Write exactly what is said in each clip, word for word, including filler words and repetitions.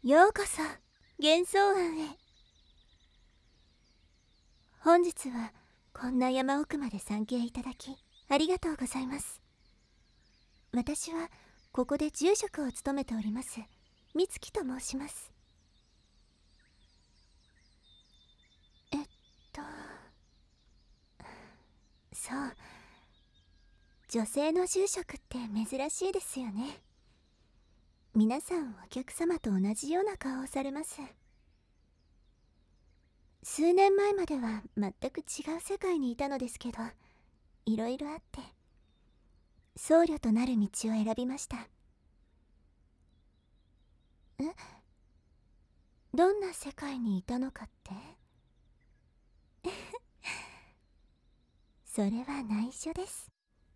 ようこそ幻想庵へ。本日はこんな山奥まで参詣いただきありがとうございます。私はここで住職を務めております美月と申します。えっとそう女性の住職って珍しいですよね。皆さんお客様と同じような顔をされます。数年前までは全く違う世界にいたのですけど、いろいろあって僧侶となる道を選びました。え、どんな世界にいたのかってそれは内緒です。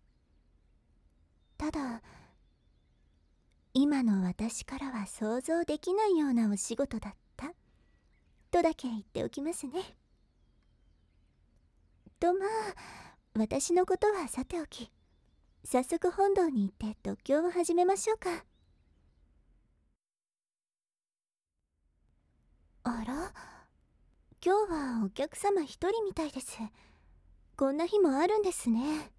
ただ今の私からは想像できないようなお仕事だったとだけ言っておきますね。とまあ私のことはさておき、早速本堂に行って読経を始めましょうか。あら、今日はお客様一人みたいです。こんな日もあるんですね。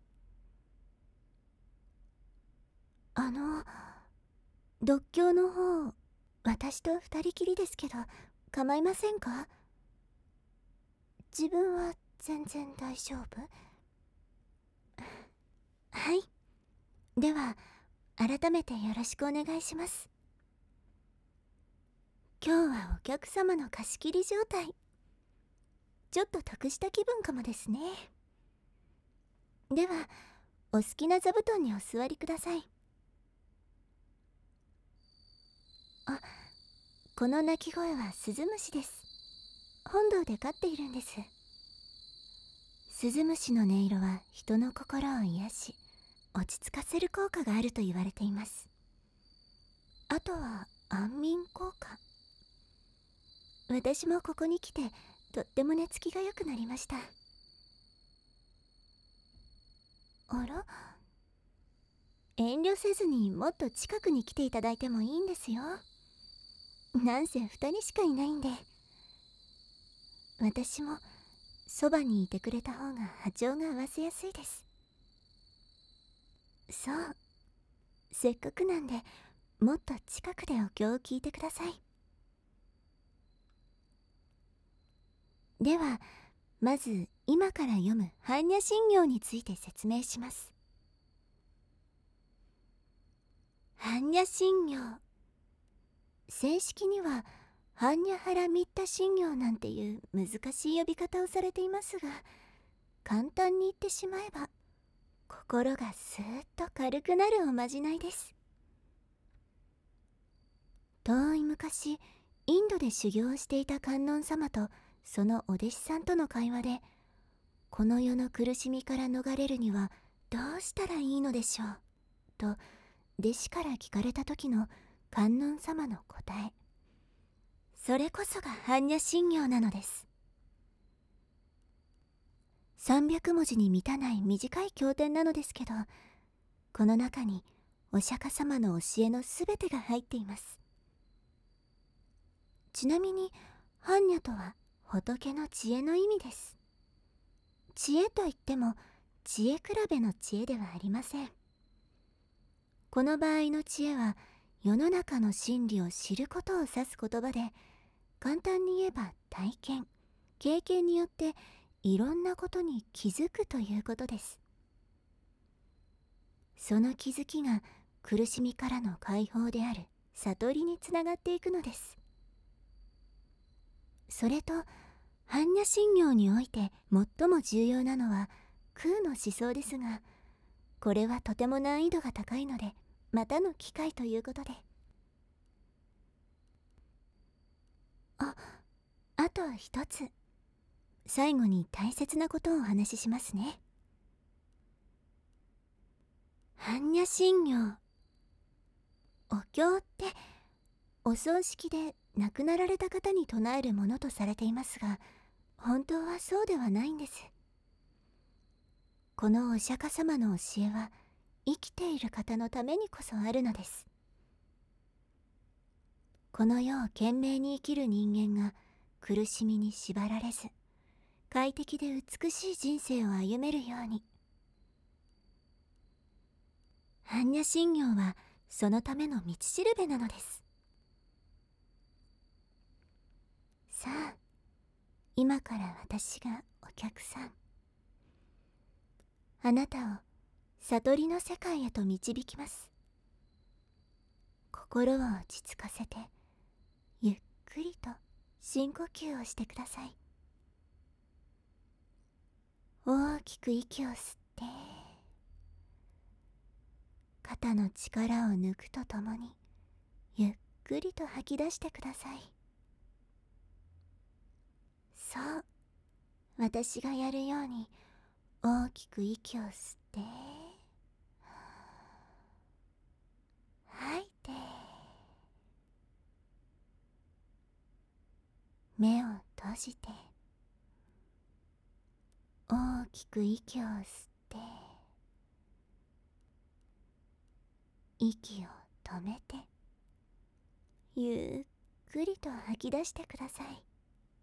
あの読経の方、私と二人きりですけど構いませんか？自分は全然大丈夫。はい、では改めてよろしくお願いします。今日はお客様の貸し切り状態、ちょっと得した気分かもですね。ではお好きな座布団にお座りください。あ、この鳴き声はスズムシです。本堂で飼っているんです。スズムシの音色は人の心を癒し落ち着かせる効果があると言われています。あとは安眠効果。私もここに来てとっても寝つきが良くなりました。あら、遠慮せずにもっと近くに来ていただいてもいいんですよ。なんせふたりしかいないんで。私もそばにいてくれた方が波長が合わせやすいです。そう、せっかくなんでもっと近くでお経を聞いてください。ではまず今から読む般若心経について説明します。般若心経、正式には般若波羅蜜多心経なんていう難しい呼び方をされていますが、簡単に言ってしまえば心がスーッと軽くなるおまじないです。遠い昔インドで修行をしていた観音様とそのお弟子さんとの会話で、この世の苦しみから逃れるにはどうしたらいいのでしょうと弟子から聞かれた時の観音様の答え、それこそが般若心経なのです。さんびゃくもじに満たない短い経典なのですけど、この中にお釈迦様の教えのすべてが入っています。ちなみに般若とは仏の知恵の意味です。知恵といっても知恵比べの知恵ではありません。この場合の知恵は世の中の真理を知ることを指す言葉で、簡単に言えば体験、経験によっていろんなことに気づくということです。その気づきが苦しみからの解放である悟りにつながっていくのです。それと般若心経において最も重要なのは空の思想ですが、これはとても難易度が高いのでまたの機会ということで。あ、あと一つ、最後に大切なことをお話ししますね。般若心経、お経ってお葬式で亡くなられた方に唱えるものとされていますが、本当はそうではないんです。このお釈迦様の教えは生きている方のためにこそあるのです。 この世を懸命に生きる人間が苦しみに縛られず、快適で美しい人生を歩めるように。般若心経はそのための道しるべなのです。さあ、今から私がお客さん。あなたを悟りの世界へと導きます。心を落ち着かせて、ゆっくりと深呼吸をしてください。大きく息を吸って、肩の力を抜くとともに、ゆっくりと吐き出してください。そう、私がやるように大きく息を吸って、吐いて、目を閉じて、大きく息を吸って、息を止めて、ゆっくりと吐き出してください。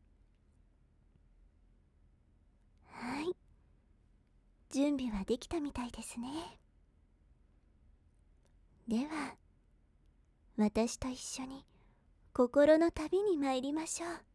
はい、準備はできたみたいですね。では、私と一緒に心の旅に参りましょう。